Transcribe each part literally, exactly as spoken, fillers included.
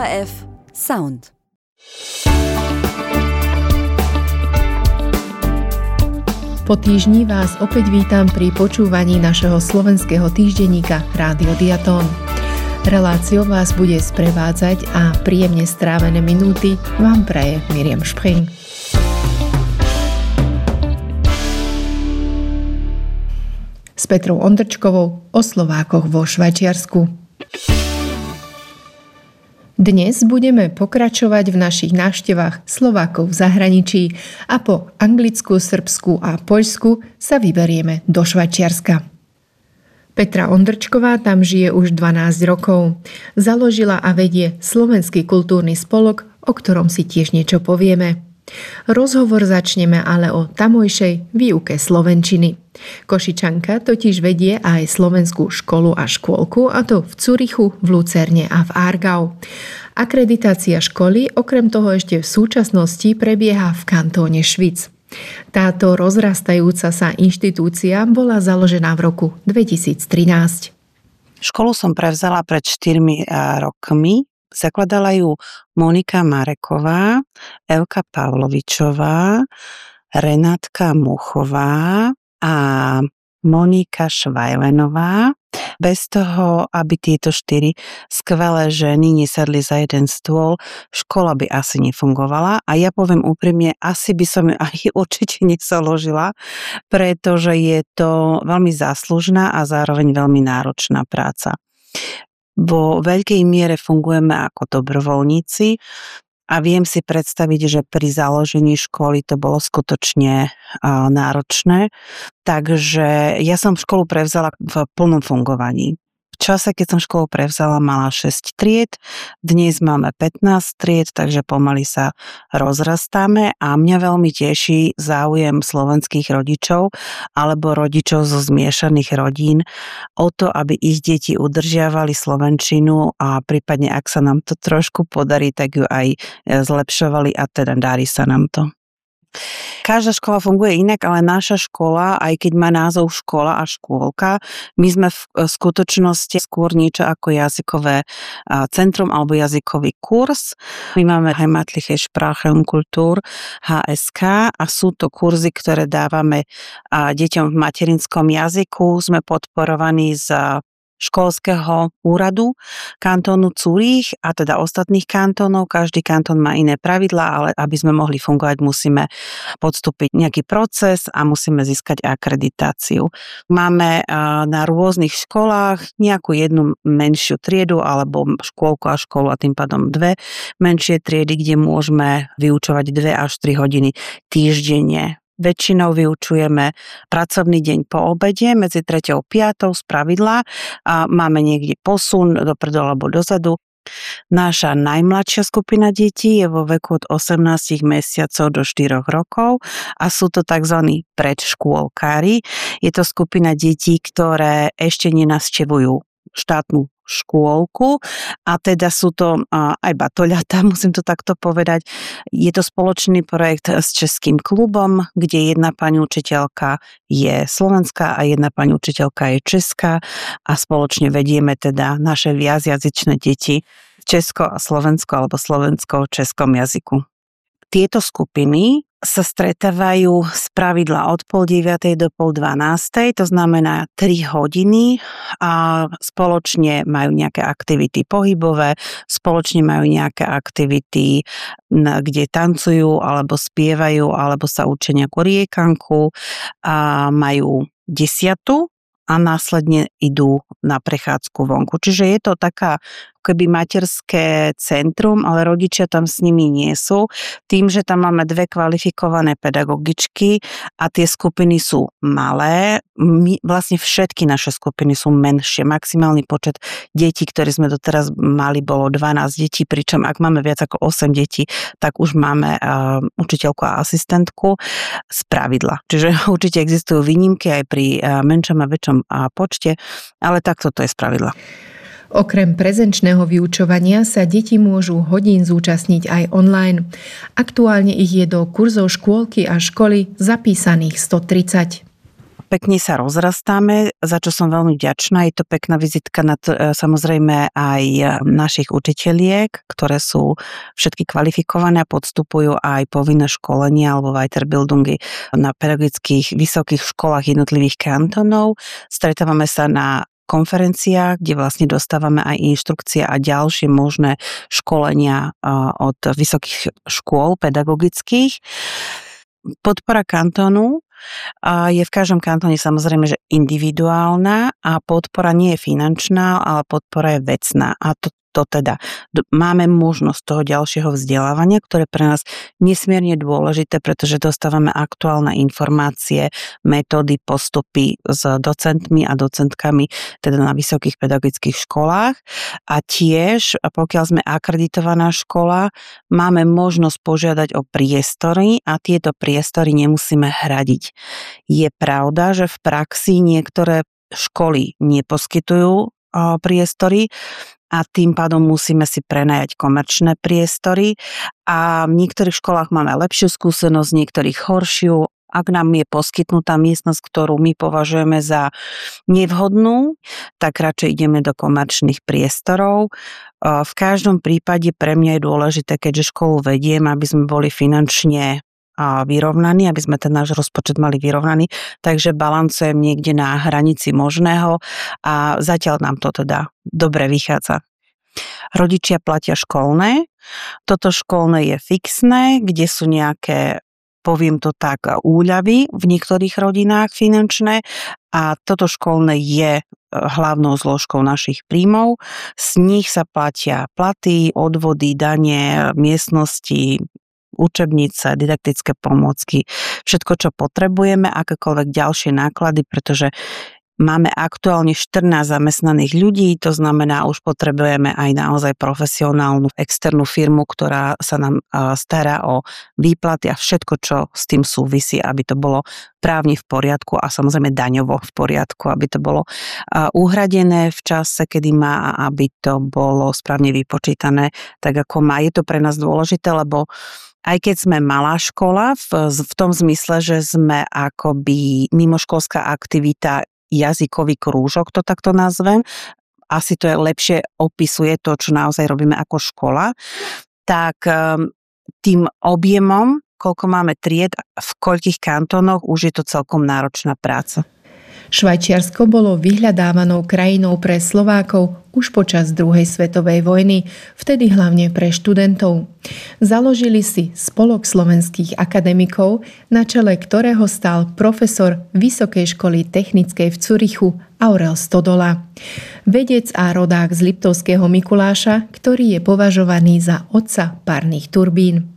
ká ef Sound. Po týždni vás opäť vítam pri počúvaní našeho slovenského týždenníka Rádio Diatón. Reláciou vás bude sprevádzať a príjemne strávené minúty vám praje Miriam Špring. S Petrou Ondrčkovou o Slovákoch vo Švajčiarsku. Dnes budeme pokračovať v našich návštevách Slovákov v zahraničí a po Anglicku, Srbsku a Poľsku sa vyberieme do Švajčiarska. Petra Ondrčková tam žije už dvanásť rokov. Založila a vedie Slovenský kultúrny spolok, o ktorom si tiež niečo povieme. Rozhovor začneme ale o tamojšej výuke slovenčiny. Košičanka totiž vedie aj slovenskú školu a škôlku, a to v Cürichu, v Lucerne a v Aargau. Akreditácia školy okrem toho ešte v súčasnosti prebieha v kantóne Švic. Táto rozrastajúca sa inštitúcia bola založená v roku dvetisíctrinásť. Školu som prevzala pred štyrmi rokmi. Zakladala ju Monika Mareková, Elka Pavlovičová, Renátka Muchová a Monika Švajlenová. Bez toho, aby tieto štyri skvelé ženy nesadli za jeden stôl, škola by asi nefungovala. A ja poviem úprimne, asi by som ju aj určite nezaložila, pretože je to veľmi záslužná a zároveň veľmi náročná práca. Vo veľkej miere fungujeme ako dobrovoľníci a viem si predstaviť, že pri založení školy to bolo skutočne náročné. Takže ja som školu prevzala v plnom fungovaní. V čase, keď som školu prevzala, mala šesť tried, dnes máme pätnásť tried, takže pomaly sa rozrastáme a mňa veľmi teší záujem slovenských rodičov alebo rodičov zo zmiešaných rodín o to, aby ich deti udržiavali slovenčinu a prípadne, ak sa nám to trošku podarí, tak ju aj zlepšovali a teda darí sa nám to. Každá škola funguje inak, ale naša škola, aj keď má názov škola a škôlka, my sme v skutočnosti skôr niečo ako jazykové centrum alebo jazykový kurz. My máme Heimatliche Sprachenkultur há es ká a sú to kurzy, ktoré dávame deťom v materinskom jazyku. Sme podporovaní z školského úradu kantónu Zürich a teda ostatných kantónov. Každý kantón má iné pravidlá, ale aby sme mohli fungovať, musíme podstúpiť nejaký proces a musíme získať akreditáciu. Máme na rôznych školách nejakú jednu menšiu triedu alebo škôlku a školu a tým pádom dve menšie triedy, kde môžeme vyučovať dve až tri hodiny týždenne. Väčšinou vyučujeme pracovný deň po obede medzi treťou a piatou z pravidla a máme niekde posun dopredu alebo dozadu. Naša najmladšia skupina detí je vo veku od osemnásť mesiacov do štyroch rokov a sú to tzv. Predškôlkári. Je to skupina detí, ktoré ešte nenavštevujú štátnu škôlku a teda sú to aj batoľatá, musím to takto povedať. Je to spoločný projekt s Českým klubom, kde jedna pani učiteľka je slovenská a jedna pani učiteľka je česká a spoločne vedieme teda naše viacjazyčné deti v česko- a slovensko alebo slovensko-českom jazyku. Tieto skupiny sa stretávajú z pravidla od pol deviatej do pol dvanástej, to znamená tri hodiny a spoločne majú nejaké aktivity pohybové, spoločne majú nejaké aktivity, kde tancujú alebo spievajú alebo sa učia nejakú riekanku a majú desiatu a následne idú na prechádzku vonku. Čiže je to taká keby materské centrum, ale rodičia tam s nimi nie sú. Tým, že tam máme dve kvalifikované pedagogičky a tie skupiny sú malé, my, vlastne všetky naše skupiny sú menšie. Maximálny počet detí, ktoré sme doteraz mali, bolo dvanásť detí, pričom ak máme viac ako osem detí, tak už máme uh, učiteľku a asistentku z pravidla. Čiže určite existujú výnimky aj pri uh, menšom a väčšom uh, počte, ale takto to je z pravidla. Okrem prezenčného vyučovania sa deti môžu hodín zúčastniť aj online. Aktuálne ich je do kurzov škôlky a školy zapísaných stotridsať. pekne sa rozrastáme, za čo som veľmi vďačná. Je to pekná vizitka na to, samozrejme aj našich učiteľiek, ktoré sú všetky kvalifikované a podstupujú aj povinné školenia alebo Weiterbildungy na pedagogických vysokých školách jednotlivých kantónov. Stretávame sa na konferenciách, kde vlastne dostávame aj inštrukcie a ďalšie možné školenia od vysokých škôl pedagogických. Podpora kantónu je v každom kantóne samozrejme, že individuálna a podpora nie je finančná, ale podpora je vecná. A to to teda máme možnosť toho ďalšieho vzdelávania, ktoré pre nás nesmierne dôležité, pretože dostávame aktuálne informácie, metódy, postupy s docentmi a docentkami teda na vysokých pedagogických školách. A tiež, pokiaľ sme akreditovaná škola, máme možnosť požiadať o priestory a tieto priestory nemusíme hradiť. Je pravda, že v praxi niektoré školy neposkytujú priestory, a tým pádom musíme si prenajať komerčné priestory a v niektorých školách máme lepšiu skúsenosť, v niektorých horšiu. Ak nám je poskytnutá miestnosť, ktorú my považujeme za nevhodnú, tak radšej ideme do komerčných priestorov. V každom prípade pre mňa je dôležité, keďže školu vediem, aby sme boli finančne vyrovnaný, aby sme ten náš rozpočet mali vyrovnaný, takže balancujem niekde na hranici možného a zatiaľ nám to teda dobre vychádza. Rodičia platia školné, toto školné je fixné, kde sú nejaké, poviem to tak, úľavy v niektorých rodinách finančné a toto školné je hlavnou zložkou našich príjmov. Z nich sa platia platy, odvody, dane, miestnosti, učebnice, didaktické pomôcky, všetko, čo potrebujeme, akékoľvek ďalšie náklady, pretože máme aktuálne štrnásť zamestnaných ľudí, to znamená, už potrebujeme aj naozaj profesionálnu externú firmu, ktorá sa nám stará o výplaty a všetko, čo s tým súvisí, aby to bolo právne v poriadku a samozrejme daňovo v poriadku, aby to bolo uhradené v čase, kedy má a aby to bolo správne vypočítané, tak ako má. Je to pre nás dôležité, lebo aj keď sme malá škola, v, v tom zmysle, že sme akoby mimoškolská aktivita, jazykový krúžok, to takto nazvem, asi to je lepšie opisuje to, čo naozaj robíme ako škola, tak tým objemom, koľko máme tried, v koľkých kantónoch, už je to celkom náročná práca. Švajčiarsko bolo vyhľadávanou krajinou pre Slovákov už počas druhej svetovej vojny, vtedy hlavne pre študentov. Založili si Spolok slovenských akademikov, na čele ktorého stál profesor Vysokej školy technickej v Curychu Aurel Stodola. Vedec a rodák z Liptovského Mikuláša, ktorý je považovaný za otca párnych turbín.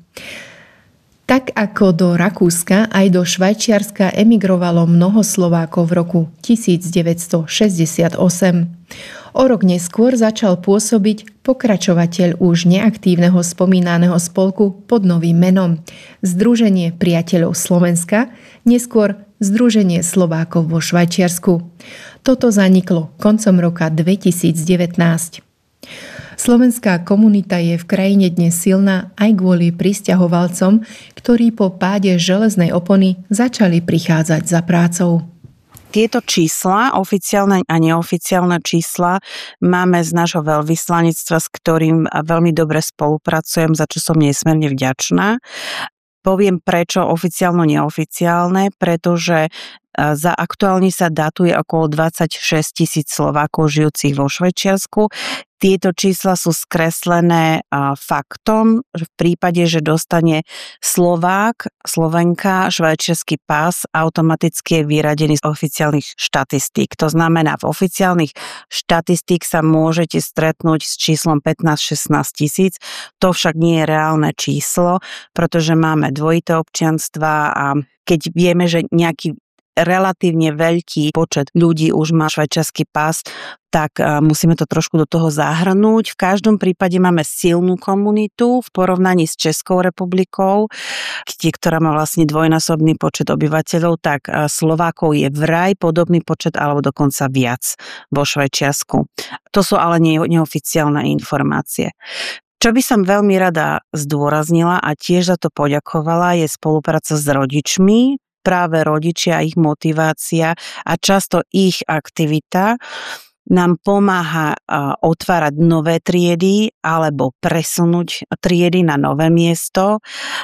Tak ako do Rakúska, aj do Švajčiarska emigrovalo mnoho Slovákov v roku devätnásťstošesťdesiatosem. O rok neskôr začal pôsobiť pokračovateľ už neaktívneho spomínaného spolku pod novým menom Združenie priateľov Slovenska, neskôr Združenie Slovákov vo Švajčiarsku. Toto zaniklo koncom roka dvetisícdevätnásť. Slovenská komunita je v krajine dnes silná aj kvôli prisťahovalcom, ktorí po páde železnej opony začali prichádzať za prácou. Tieto čísla, oficiálne a neoficiálne čísla, máme z nášho veľvyslanectva, s ktorým veľmi dobre spolupracujem, za čo som nesmierne vďačná. Poviem prečo oficiálno-neoficiálne, pretože za aktuálne sa datuje okolo dvadsaťšesť tisíc Slovákov žijúcich vo Švajčiarsku. Tieto čísla sú skreslené faktom, že v prípade, že dostane Slovák, Slovenka, švajčiarsky pás, automaticky je vyradený z oficiálnych štatistík. To znamená, v oficiálnych štatistík sa môžete stretnúť s číslom pätnásť šestnásť tisíc. To však nie je reálne číslo, pretože máme dvojité občianstva a keď vieme, že nejaký relatívne veľký počet ľudí už má švajčiarsky pás, tak musíme to trošku do toho zahrnúť. V každom prípade máme silnú komunitu v porovnaní s Českou republikou, kde, ktorá má vlastne dvojnásobný počet obyvateľov, tak Slovákov je vraj podobný počet alebo dokonca viac vo Švajčiarsku. To sú ale neoficiálne informácie. Čo by som veľmi rada zdôraznila a tiež za to poďakovala, je spolupráca s rodičmi, práve rodičia, ich motivácia a často ich aktivita nám pomáha otvárať nové triedy alebo presunúť triedy na nové miesto.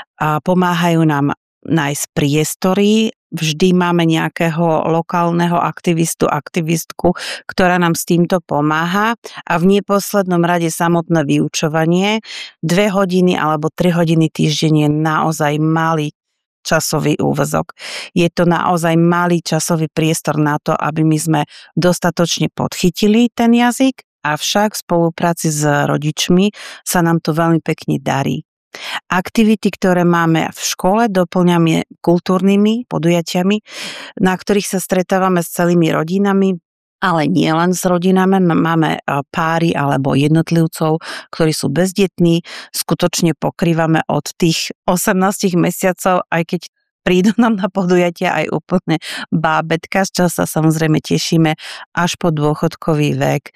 A pomáhajú nám nájsť priestory. Vždy máme nejakého lokálneho aktivistu, aktivistku, ktorá nám s týmto pomáha. A v neposlednom rade samotné vyučovanie. Dve hodiny alebo tri hodiny týždenne je naozaj malý časový úväzok. Je to naozaj malý časový priestor na to, aby my sme dostatočne podchytili ten jazyk, avšak v spolupráci s rodičmi sa nám to veľmi pekne darí. Aktivity, ktoré máme v škole, doplňame kultúrnymi podujatiami, na ktorých sa stretávame s celými rodinami, ale nie len s rodinami, máme páry alebo jednotlivcov, ktorí sú bezdetní. Skutočne pokrývame od tých osemnásť mesiacov, aj keď prídu nám na podujatia aj úplne bábetka, z čoho sa samozrejme tešíme, až po dôchodkový vek,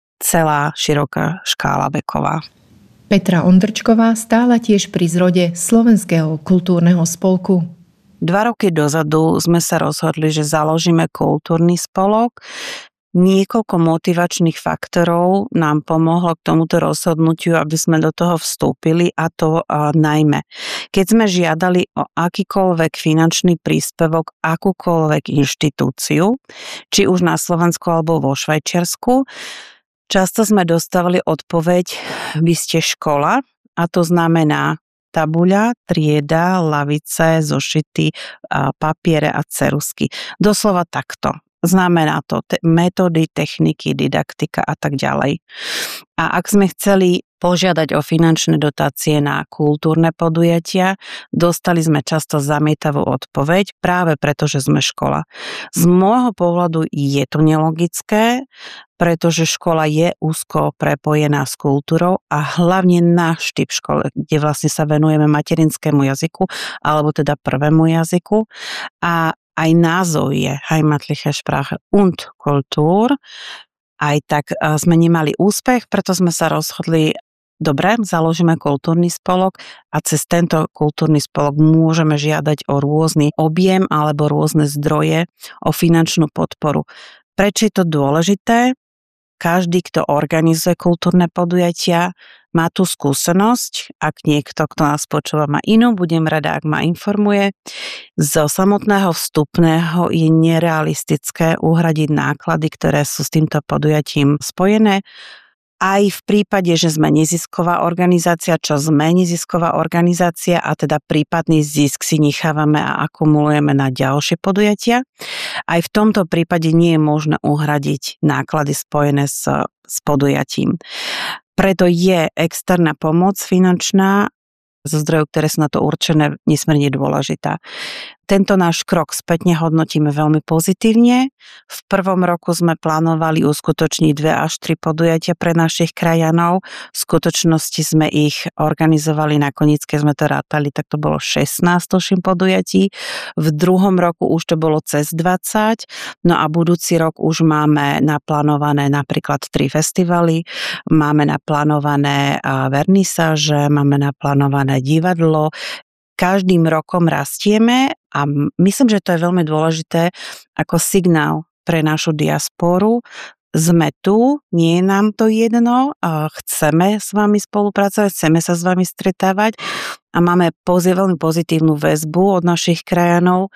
celá široká škála veková. Petra Ondrčková stála tiež pri zrode Slovenského kultúrneho spolku. Dva roky dozadu sme sa rozhodli, že založíme kultúrny spolok. Niekoľko motivačných faktorov nám pomohlo k tomuto rozhodnutiu, aby sme do toho vstúpili, a to a, najmä. Keď sme žiadali o akýkoľvek finančný príspevok, akúkoľvek inštitúciu, či už na Slovensku alebo vo Švajčiarsku, často sme dostávali odpoveď: vy ste škola, a to znamená tabuľa, trieda, lavice, zošity, papiere a ceruzky. Doslova takto. Znamená to te- metódy, techniky, didaktika a tak ďalej. A ak sme chceli požiadať o finančné dotácie na kultúrne podujatia, dostali sme často zamietavú odpoveď, práve preto, že sme škola. Z môjho pohľadu je to nelogické, pretože škola je úzko prepojená s kultúrou a hlavne náš typ školy, kde vlastne sa venujeme materinskému jazyku, alebo teda prvému jazyku. A aj názov je Heimatliche Sprache und Kultur. Aj tak sme nemali úspech, preto sme sa rozhodli: dobre, založíme kultúrny spolok a cez tento kultúrny spolok môžeme žiadať o rôzny objem alebo rôzne zdroje, o finančnú podporu. Prečo je to dôležité? Každý, kto organizuje kultúrne podujatia, má tú skúsenosť. Ak niekto, kto nás počúva, má inú, budem rada, ak ma informuje. Zo samotného vstupného je nerealistické uhradiť náklady, ktoré sú s týmto podujatím spojené. Aj v prípade, že sme nezisková organizácia, čo sme nezisková organizácia, a teda prípadný zisk si nechávame a akumulujeme na ďalšie podujatia, aj v tomto prípade nie je možné uhradiť náklady spojené s, s podujatím. Preto je externá pomoc finančná zo zdrojov, ktoré sú na to určené, nesmierne dôležitá. Tento náš krok spätne hodnotíme veľmi pozitívne. V prvom roku sme plánovali uskutočniť dve až tri podujatia pre našich krajanov. V skutočnosti sme ich organizovali nakoniec, keď sme to rátali, tak to bolo šestnásť toším podujatí. V druhom roku už to bolo cez dvadsať. No a budúci rok už máme naplánované napríklad tri festivaly, máme naplánované vernisáže, máme naplánované divadlo. Každým rokom rastieme a myslím, že to je veľmi dôležité ako signál pre našu diasporu. Sme tu, nie je nám to jedno, chceme s vami spolupracovať, chceme sa s vami stretávať a máme veľmi pozitívnu väzbu od našich krajanov,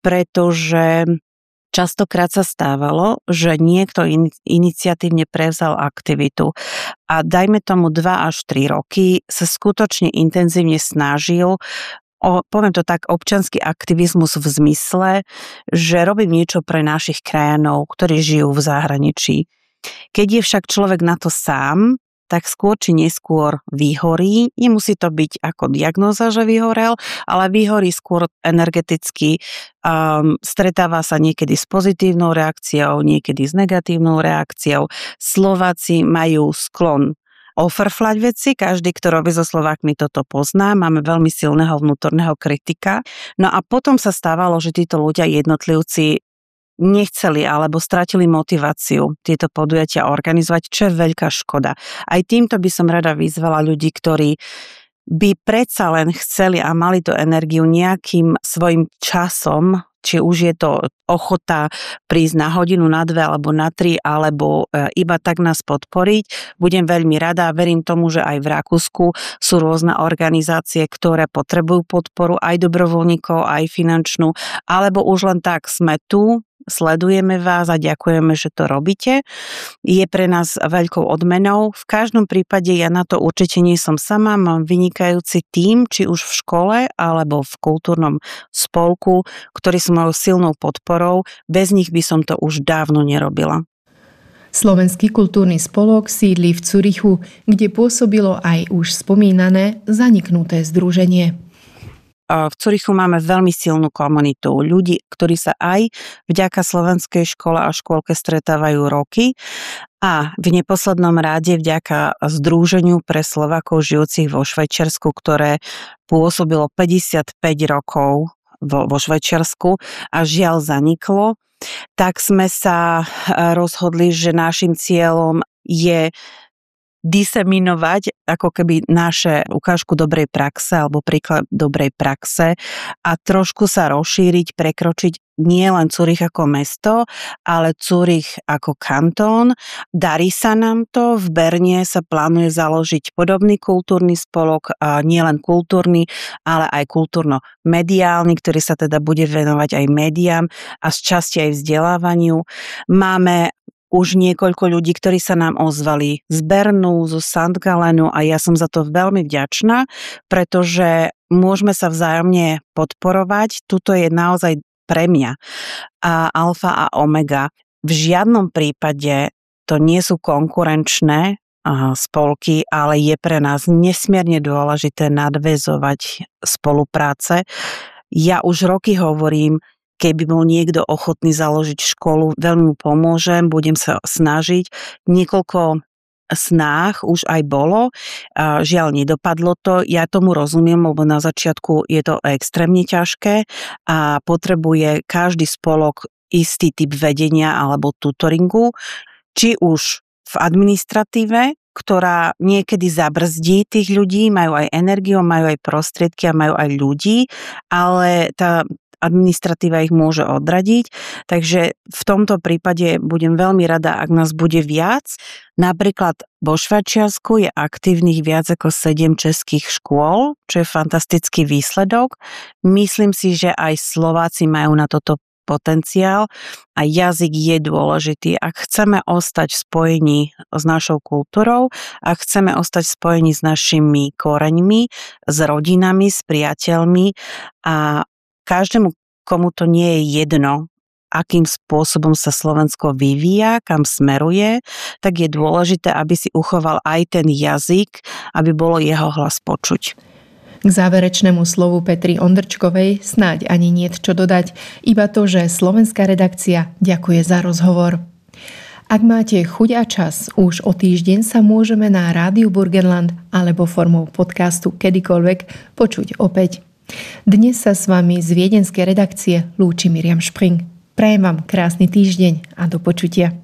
pretože častokrát sa stávalo, že niekto in, iniciatívne prevzal aktivitu a dajme tomu dva až tri roky sa skutočne intenzívne snažil o, poviem to tak, občiansky aktivizmus v zmysle, že robím niečo pre našich krajanov, ktorí žijú v zahraničí. Keď je však človek na to sám, tak skôr či neskôr vyhorí. Nemusí to byť ako diagnóza, že vyhorel, ale vyhorí skôr energeticky. Um, stretáva sa niekedy s pozitívnou reakciou, niekedy s negatívnou reakciou. Slováci majú sklon ofrflať veci, každý, kto robí so Slovákmi, toto pozná. Máme veľmi silného vnútorného kritika. No a potom sa stávalo, že títo ľudia, jednotlivci, nechceli alebo stratili motiváciu tieto podujatia organizovať, čo je veľká škoda. Aj týmto by som rada vyzvala ľudí, ktorí by predsa len chceli a mali tú energiu nejakým svojim časom či už je to ochota prísť na hodinu, na dve alebo na tri, alebo iba tak nás podporiť. Budem veľmi rada a verím tomu, že aj v Rakúsku sú rôzne organizácie, ktoré potrebujú podporu, aj dobrovoľníkov, aj finančnú, alebo už len tak sme tu, sledujeme vás a ďakujeme, že to robíte. Je pre nás veľkou odmenou. V každom prípade ja na to určite nie som sama. Mám vynikajúci tím, či už v škole alebo v kultúrnom spolku, ktorí sú mojou silnou podporou. Bez nich by som to už dávno nerobila. Slovenský kultúrny spolok sídli v Cürichu, kde pôsobilo aj už spomínané zaniknuté združenie. V Cürichu máme veľmi silnú komunitu ľudí, ktorí sa aj vďaka slovenskej škole a škôlke stretávajú roky a v neposlednom rade vďaka Združeniu pre Slovákov žijúcich vo Švajčiarsku, ktoré pôsobilo päťdesiatpäť rokov vo, vo Švajčiarsku a žiaľ zaniklo, tak sme sa rozhodli, že našim cieľom je diseminovať ako keby naše ukážku dobrej praxe alebo príklad dobrej praxe a trošku sa rozšíriť, prekročiť nie len Cürich ako mesto, ale Cürich ako kantón. Darí sa nám to, v Berne sa plánuje založiť podobný kultúrny spolok, nie len kultúrny, ale aj kultúrno-mediálny, ktorý sa teda bude venovať aj médiám a z časti aj vzdelávaniu. Máme už niekoľko ľudí, ktorí sa nám ozvali z Bernu, zo Sankt Gallenu a ja som za to veľmi vďačná, pretože môžeme sa vzájomne podporovať. Tuto je naozaj pre mňa a alfa a omega. V žiadnom prípade to nie sú konkurenčné spolky, ale je pre nás nesmierne dôležité nadväzovať spolupráce. Ja už roky hovorím, keby bol niekto ochotný založiť školu, veľmi mu pomôžem, budem sa snažiť. Niekoľko snách už aj bolo, žiaľ nedopadlo to, ja tomu rozumiem, lebo na začiatku je to extrémne ťažké a potrebuje každý spolok istý typ vedenia alebo tutoringu, či už v administratíve, ktorá niekedy zabrzdí tých ľudí, majú aj energiu, majú aj prostriedky a majú aj ľudí, ale tá administratíva ich môže odradiť, takže v tomto prípade budem veľmi rada, ak nás bude viac. Napríklad vo Švajčiarsku je aktívnych viac ako sedem českých škôl, čo je fantastický výsledok. Myslím si, že aj Slováci majú na toto potenciál a jazyk je dôležitý. Ak chceme ostať v spojení s našou kultúrou, ak chceme ostať v spojení s našimi koreňmi, s rodinami, s priateľmi a každému, komu to nie je jedno, akým spôsobom sa Slovensko vyvíja, kam smeruje, tak je dôležité, aby si uchoval aj ten jazyk, aby bolo jeho hlas počuť. K záverečnému slovu Petry Ondrčkovej snáď ani niet čo dodať, iba to, že slovenská redakcia ďakuje za rozhovor. Ak máte chuť a čas, už o týždeň sa môžeme na Rádiu Burgenland alebo formou podcastu kedykoľvek počuť opäť. Dnes sa s vami z viedenskej redakcie lúči Miriam Špring. Prajem vám krásny týždeň a do počutia.